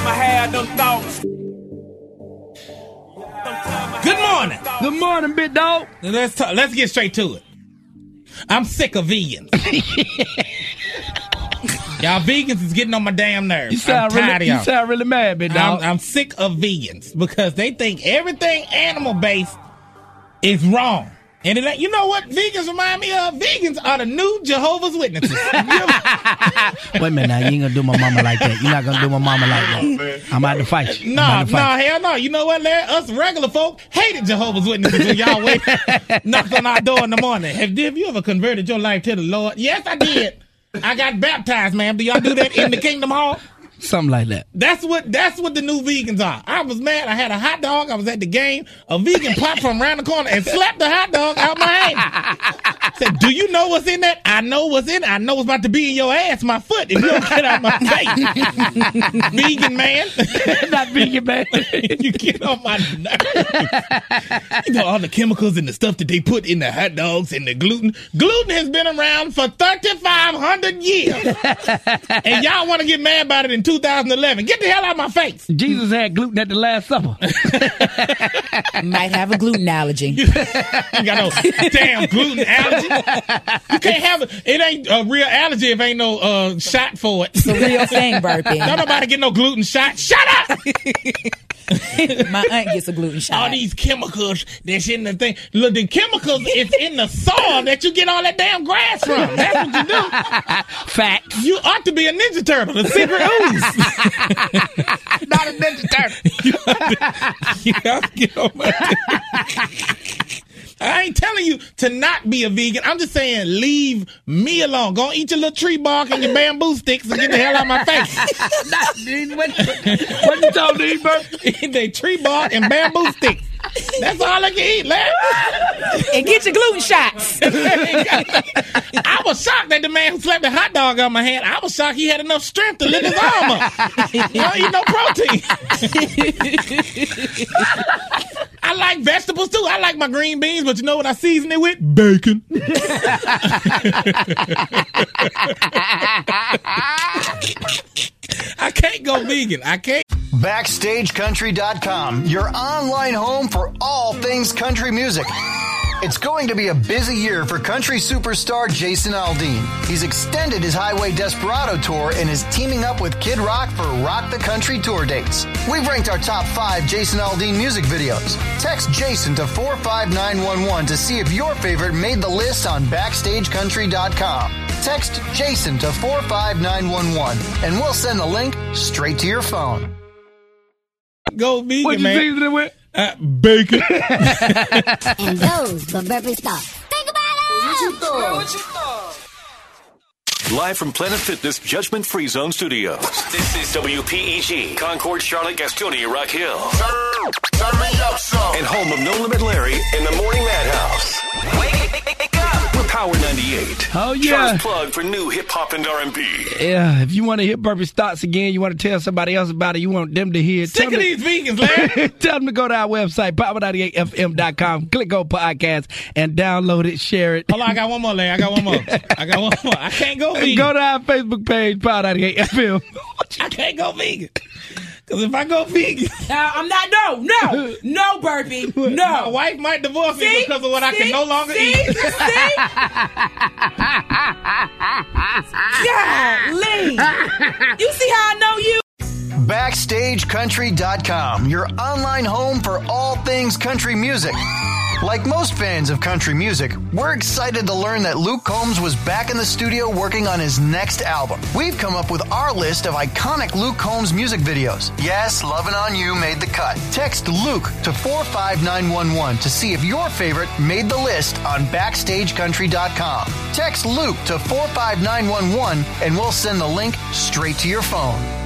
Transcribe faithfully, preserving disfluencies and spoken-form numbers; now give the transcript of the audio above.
time I had them thoughts. Good morning. Good morning, big dog. Let's talk, let's get straight to it. I'm sick of vegans. Y'all vegans is getting on my damn nerves. You sound, I'm tired really, of you y'all. sound really mad, big dog. I'm, I'm sick of vegans because they think everything animal-based is wrong. And it ain't, you know what vegans remind me of? Vegans are the new Jehovah's Witnesses. Wait a minute now, you ain't gonna do my mama like that. You're not gonna do my mama like that. I'm out to fight you. No, no, hell no. You know what, Larry? Us regular folk hated Jehovah's Witnesses when y'all wait, knocked on our door in the morning. Have, have you ever converted your life to the Lord? Yes, I did. I got baptized, ma'am. Do y'all do that in the Kingdom Hall? Something like that. That's what that's what the new vegans are. I was mad. I had a hot dog. I was at the game. A vegan popped from around the corner and slapped the hot dog out my hand. Said, do you know what's in that? I know what's in it. I know what's about to be in your ass, my foot, if you don't get out my face. Vegan man. Not vegan man. You get on my nerves. You know, all the chemicals and the stuff that they put in the hot dogs and the gluten. Gluten has been around for thirty-five hundred years. And y'all want to get mad about it in two thousand eleven. Get the hell out of my face. Jesus had gluten at the Last Supper. Might have a gluten allergy. You got no damn gluten allergy. You can't have it. It ain't a real allergy if ain't no uh, shot for it. It's a real thing, Burpee. Don't nobody get no gluten shot. Shut up! My aunt gets a gluten shot. All these chemicals that's in the thing. Look, the chemicals is in the soil that you get all that damn grass from. That's what you do. Facts. You ought to be a Ninja Turtle, the secret ooze. Not a Ninja Turtle. you, ought to, you ought to get on my I ain't telling you to not be a vegan. I'm just saying leave me alone. Go eat your little tree bark and your bamboo sticks and get the hell out of my face. what, what you told me, Bert? Eat they tree bark and bamboo sticks. That's all I can eat, Larry. And get your gluten shots. I was shocked that the man who slapped the hot dog on my hand, I was shocked he had enough strength to lift his arm up. I don't eat no protein. I like vegetables too. I like my green beans, but you know what I season it with? Bacon. I can't go vegan. I can't. Backstage Country dot com, your online home for all things country music. It's going to be a busy year for country superstar Jason Aldean. He's extended his Highway Desperado tour and is teaming up with Kid Rock for Rock the Country tour dates. We've ranked our top five Jason Aldean music videos. Text Jason to four five nine one one to see if your favorite made the list on Backstage Country dot com. Text Jason to four five nine one one and we'll send the link straight to your phone. Go vegan, What you man. season it with? Uh, bacon. And those the burpee thoughts. Think about it! What you thought? What you thought? Live from Planet Fitness Judgment Free Zone Studios. This is W P E G, Concord, Charlotte, Gastonia, Rock Hill. Turn, turn me up some. And home of No Limit Larry in the Morning Madhouse. Wake, wake up. We're Power ninety-eight. Oh, yeah. Charlotte's plug for new hip-hop and R and B. Yeah, if you want to hear Burpee Thoughts again, you want to tell somebody else about it, you want them to hear it. Sick of these vegans, Larry. Tell them to go to our website, power ninety-eight F M dot com, click on podcast, and download it, share it. Hold on, I got one more, Larry. I got one more. I got one more. I can't go vegan. Go to our Facebook page, Power ninety-eight F M. I can't go vegan. Because if I go vegan, Uh, I'm not. No, no, no, Burpee. my No. wife might divorce me See? because of what I See? can no longer See? eat. Golly. You see how I know you? Backstage Country dot com, your online home for all things country music. Like most fans of country music, we're excited to learn that Luke Combs was back in the studio working on his next album. We've come up with our list of iconic Luke Combs music videos. Yes, Lovin' On You made the cut. Text Luke to four five nine one one to see if your favorite made the list on Backstage Country dot com. Text Luke to four five nine one one and we'll send the link straight to your phone.